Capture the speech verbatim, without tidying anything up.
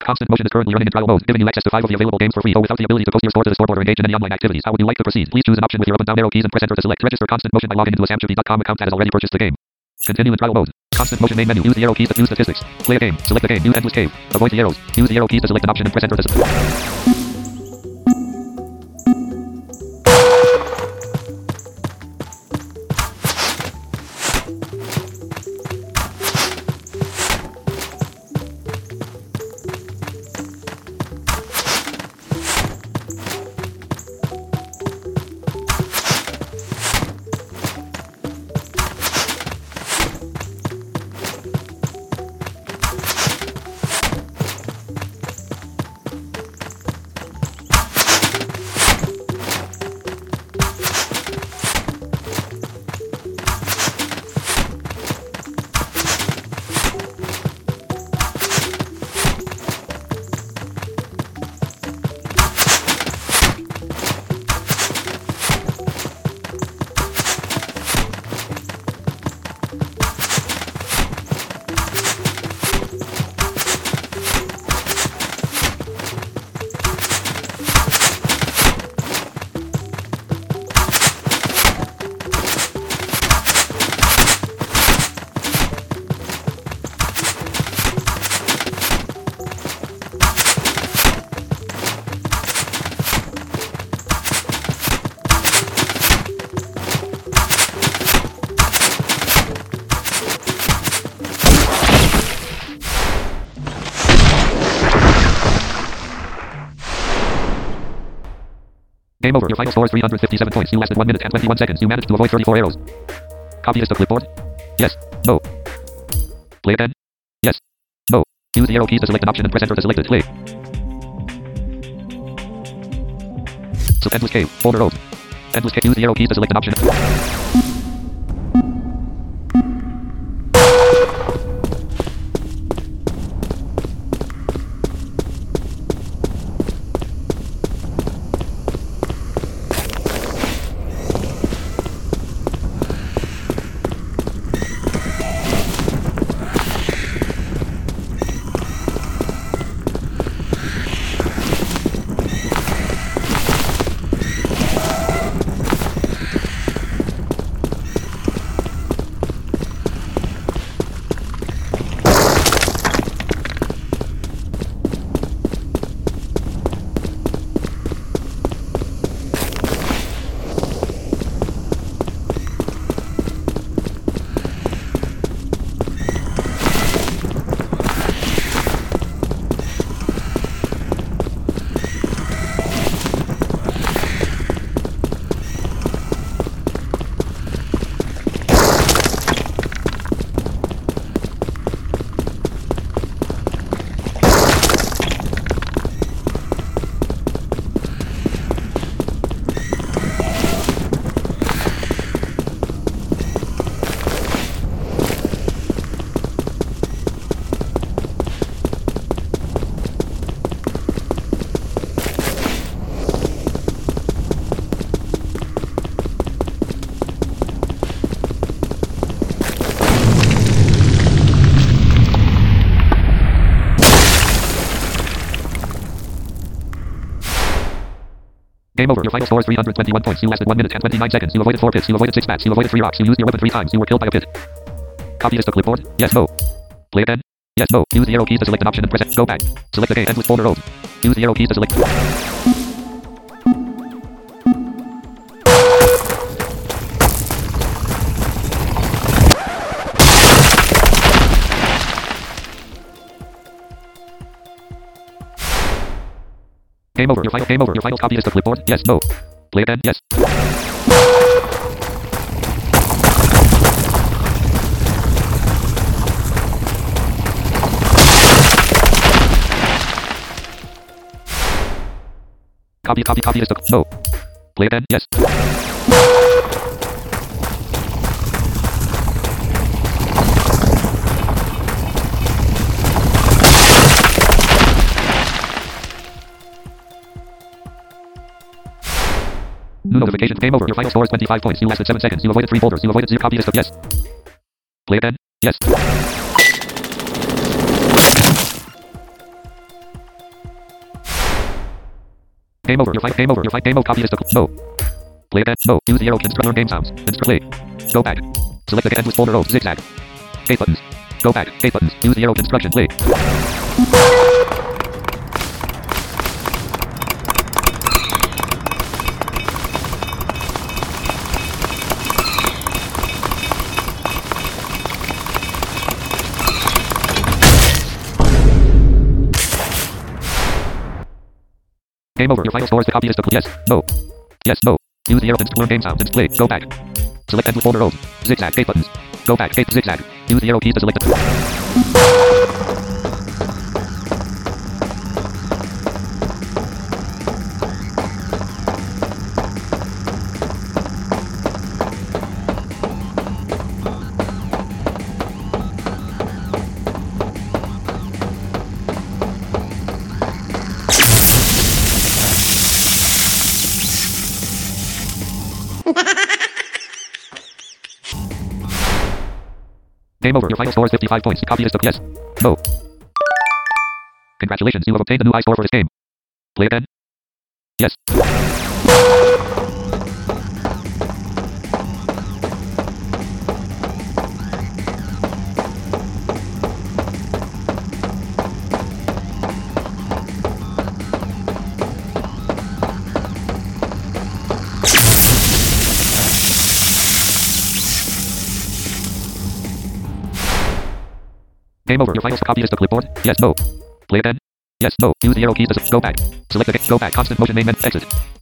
Constant Motion is currently running in trial mode, giving you access to five of the available games for free, or without the ability to post your score to the scoreboard or engage in any online activities. How would you like to proceed? Please choose an option with your up and down arrow keys and press enter to select. Register Constant Motion by logging into a samchibi dot com account that has already purchased the game. Continue in trial mode. Constant Motion main menu. Use the arrow keys to view statistics. Play a game. Select the game. New Endless Cave. Avoid the arrows. Use the arrow keys to select an option and press enter to select. Game over. Your final score is three hundred fifty-seven points. You lasted one minute and twenty-one seconds. You managed to avoid thirty-four arrows. Copy this to clipboard? Yes. No. Play again? Yes. No. Use the arrow keys to select an option and press enter to select it. Play. So Endless Cave. Folder road. Endless Cave. Use the arrow keys to select an option. Game over. Your final score is three hundred twenty-one points. You lasted one minute and twenty-nine seconds. You avoided four pits. You avoided six bats. You avoided three rocks. You used your weapon three times. You were killed by a pit. Copy this to clipboard? Yes, no. Play again? Yes, no. Use the arrow keys to select an option and press it. Go back. Select the game. Endless folder road. Use the arrow keys to select. Game over. Your final game over. Your final copy is to clipboard? Yes, no. Play again? Yes. Copy, copy, copy is to no. Play again? Yes. New notification. Game over. Your final score is twenty-five points. You lasted seven seconds. You avoided three boulders. You avoided zero. Copy list of yes. Play again. Yes. Game over. Your fight. Game over. Your fight. Game over. Copy is the no. Play again. No. Use the arrow keys to learn game sounds. Instru play. Go back. Select the endless folder. O. Zigzag. Gate buttons. Go back. Gate buttons. Use the arrow construction. Play. Game over. Your final score is the copy is the yes. No. Yes. No. Use the arrow keys to learn game sounds. Instru play. Go back. Select endless folder. O. Zigzag. Gate buttons. Go back. Gate. Zigzag. Use the arrow keys to select the Game over. Your final score is fifty-five points. Copy is the yes. No. Congratulations, you have obtained a new high score for this game. Play again. Yes. Game over. Your final copy is the clipboard. Yes. No. Play again. Yes. No. Use the arrow keys to go back. Select the go back. Constant motion name and exit.